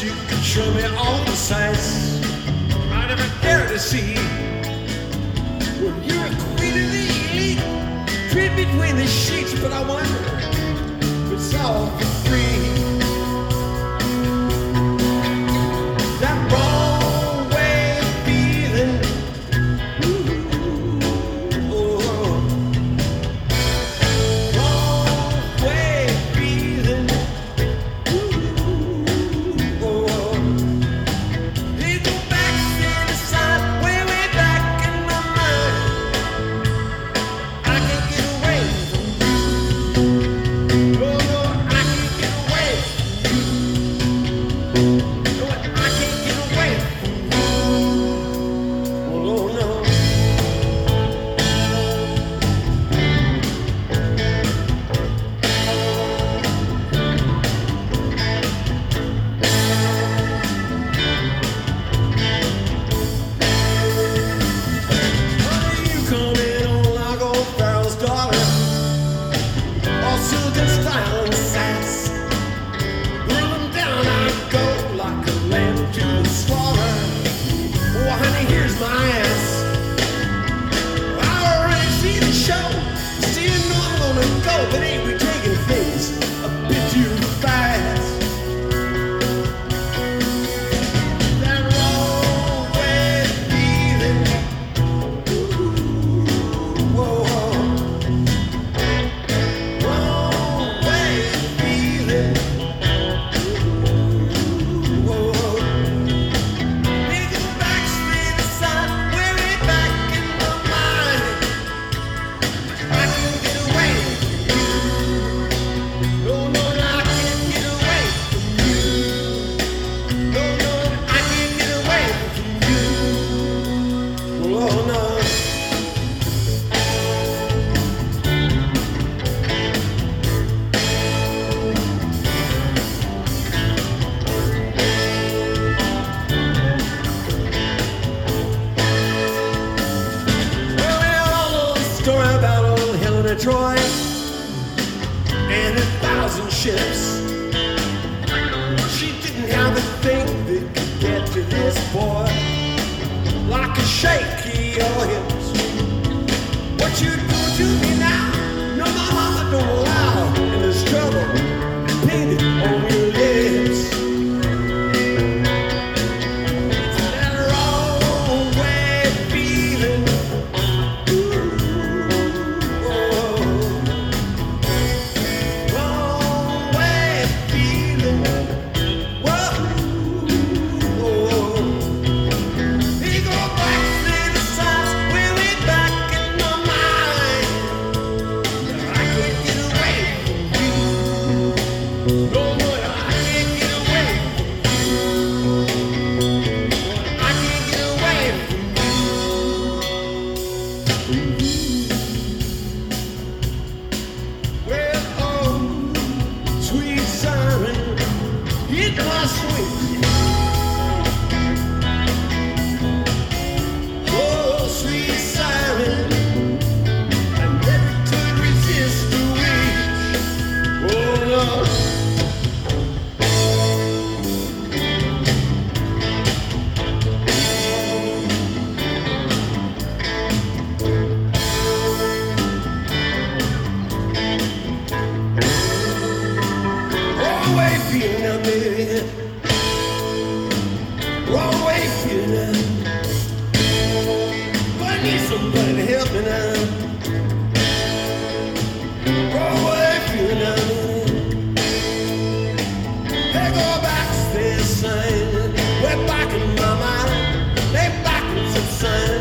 you could show me all the sights I never dared to see. Well, you're a queen of the elite, treat between the sheets, but I wonder if it's all for free. That wrong way of feeling, oh, wrong way of feeling, oh, you go back to the side, way back in my mind. I can't get away from you. No, no, I can't get away from you. No, I can't get away from you. Oh, no. Honey, you come in on like old Pharaoh's daughter, all silken style and sass. Rolling down I go like a lamb to the slaughter. Oh, honey, here's my ass. I already see the show. See, you know I'm gonna go, but ain't we taking things a bit too fast? That wrong way of feeling, whoa, wrong way of feeling, whoa. We go back, stay the side, way back in my mind. I can't get away from you. No, no, I can't get away from you. No, no, I can't get away from you. Oh, no. Well, we all know the story about old Helen of Troy and 1,000 ships. She didn't have a thing that could get to this boy, like a shake your hips. What you do to me now? No, my mama don't allow, and there's trouble painted on your lips. That wrong way of feeling, oh, wrong way of feeling, whoa, oh. We go back to the sides, way back in my mind. I can't get away from you. No, no, I can't get away from you. I can't get away from you. Well, oh, sweet siren, hit my switch. Oh, sweet siren, I never could resist the witch. Oh, Lord. Wrong way feeling now, baby. Wrong way feeling now. But I need somebody to help me now. Wrong way feeling now. Hey, go back, stay the same. Way back in my mind. Lay back in some sun.